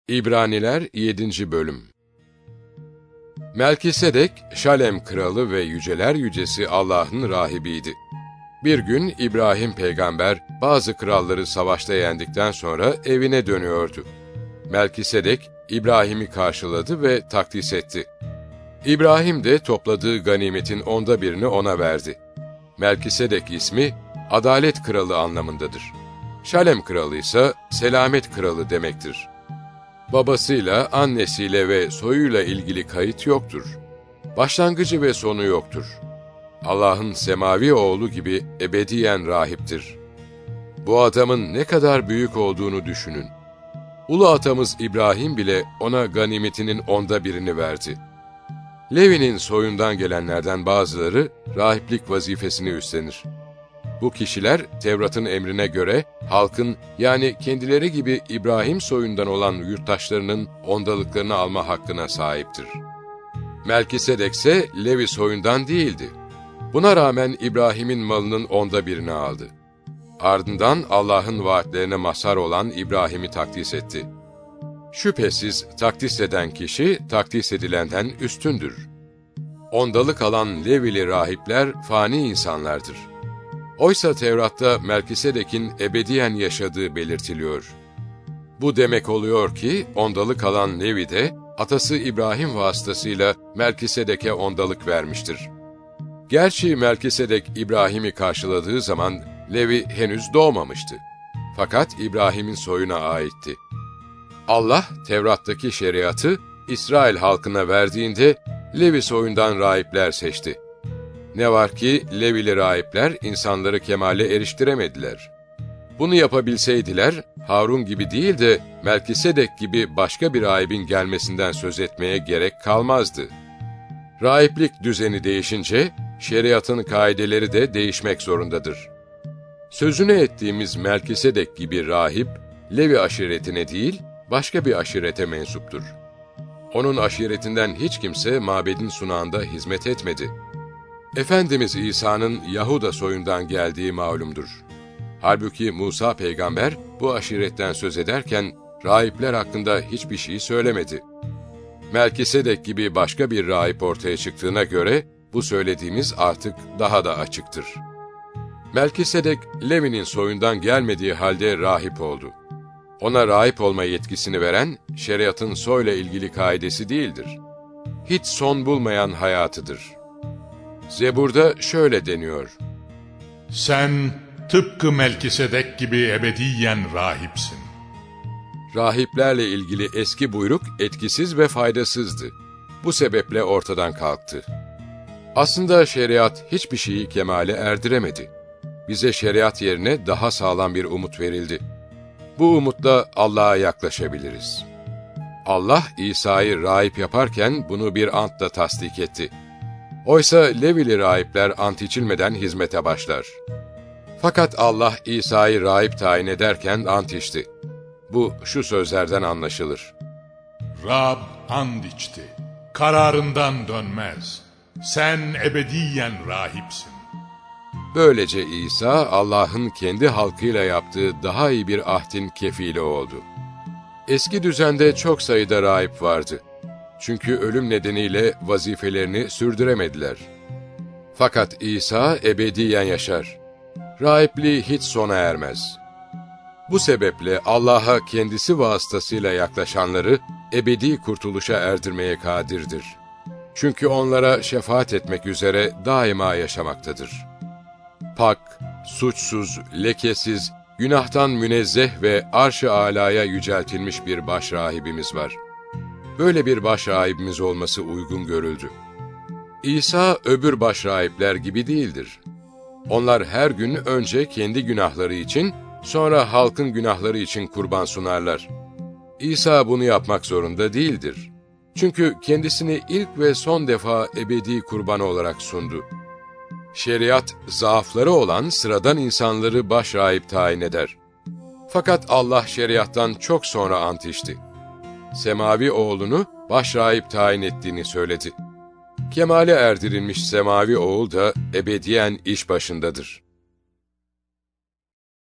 İbraniler 7. Bölüm. Melkisedek, Şalem kralı ve yüceler yücesi Allah'ın rahibiydi. Bir gün İbrahim peygamber, bazı kralları savaşta yendikten sonra evine dönüyordu. Melkisedek, İbrahim'i karşıladı ve takdis etti. İbrahim de topladığı ganimetin 1/10'ını ona verdi. Melkisedek ismi, adalet kralı anlamındadır. Şalem kralı ise selamet kralı demektir. Babasıyla, annesiyle ve soyuyla ilgili kayıt yoktur. Başlangıcı ve sonu yoktur. Allah'ın semavi oğlu gibi ebediyen rahiptir. Bu adamın ne kadar büyük olduğunu düşünün. Ulu atamız İbrahim bile ona ganimetinin 1/10'ını verdi. Levi'nin soyundan gelenlerden bazıları rahiplik vazifesini üstlenir. Bu kişiler Tevrat'ın emrine göre halkın, yani kendileri gibi İbrahim soyundan olan yurttaşlarının ondalıklarını alma hakkına sahiptir. Melkisedek ise Levi soyundan değildi. Buna rağmen İbrahim'in malının 1/10'ını aldı. Ardından Allah'ın vaatlerine mazhar olan İbrahim'i takdis etti. Şüphesiz takdis eden kişi takdis edilenden üstündür. Ondalık alan Levili rahipler fani insanlardır. Oysa Tevrat'ta Melkisedek'in ebediyen yaşadığı belirtiliyor. Bu demek oluyor ki ondalık alan Levi de atası İbrahim vasıtasıyla Melkisedek'e ondalık vermiştir. Gerçi Melkisedek İbrahim'i karşıladığı zaman Levi henüz doğmamıştı. Fakat İbrahim'in soyuna aitti. Allah Tevrat'taki şeriatı İsrail halkına verdiğinde Levi soyundan rahipler seçti. Ne var ki Levili rahipler insanları kemale eriştiremediler. Bunu yapabilseydiler, Harun gibi değil de Melkisedek gibi başka bir rahibin gelmesinden söz etmeye gerek kalmazdı. Rahiplik düzeni değişince, şeriatın kaideleri de değişmek zorundadır. Sözünü ettiğimiz Melkisedek gibi rahip, Levi aşiretine değil, başka bir aşirete mensuptur. Onun aşiretinden hiç kimse mabedin sunağında hizmet etmedi. Efendimiz İsa'nın Yahuda soyundan geldiği malumdur. Halbuki Musa peygamber bu aşiretten söz ederken rahipler hakkında hiçbir şey söylemedi. Melkisedek gibi başka bir rahip ortaya çıktığına göre bu söylediğimiz artık daha da açıktır. Melkisedek Levi'nin soyundan gelmediği halde rahip oldu. Ona rahip olma yetkisini veren şeriatın soyla ilgili kaidesi değildir. Hiç son bulmayan hayatıdır. Zebur'da şöyle deniyor: Sen tıpkı Melkisedek gibi ebediyen rahipsin. Rahiplerle ilgili eski buyruk etkisiz ve faydasızdı. Bu sebeple ortadan kalktı. Aslında şeriat hiçbir şeyi kemale erdiremedi. Bize şeriat yerine daha sağlam bir umut verildi. Bu umutla Allah'a yaklaşabiliriz. Allah İsa'yı rahip yaparken bunu bir antla tasdik etti. Oysa Levili rahipler ant içilmeden hizmete başlar. Fakat Allah İsa'yı rahip tayin ederken ant içti. Bu şu sözlerden anlaşılır: Rab and içti, kararından dönmez. Sen ebediyen rahipsin. Böylece İsa, Allah'ın kendi halkıyla yaptığı daha iyi bir ahdin kefili oldu. Eski düzende çok sayıda rahip vardı. Çünkü ölüm nedeniyle vazifelerini sürdüremediler. Fakat İsa ebediyen yaşar. Rahipliği hiç sona ermez. Bu sebeple Allah'a kendisi vasıtasıyla yaklaşanları ebedi kurtuluşa erdirmeye kadirdir. Çünkü onlara şefaat etmek üzere daima yaşamaktadır. Pak, suçsuz, lekesiz, günahtan münezzeh ve arş-ı alaya yüceltilmiş bir başrahibimiz var. Böyle bir başrahibimiz olması uygun görüldü. İsa öbür başrahipler gibi değildir. Onlar her gün önce kendi günahları için, sonra halkın günahları için kurban sunarlar. İsa bunu yapmak zorunda değildir. Çünkü kendisini ilk ve son defa ebedi kurban olarak sundu. Şeriat, zaafları olan sıradan insanları başrahip tayin eder. Fakat Allah şeriattan çok sonra ant içti. Semavi oğlunu başrahip tayin ettiğini söyledi. Kemale erdirilmiş semavi oğul da ebediyen iş başındadır.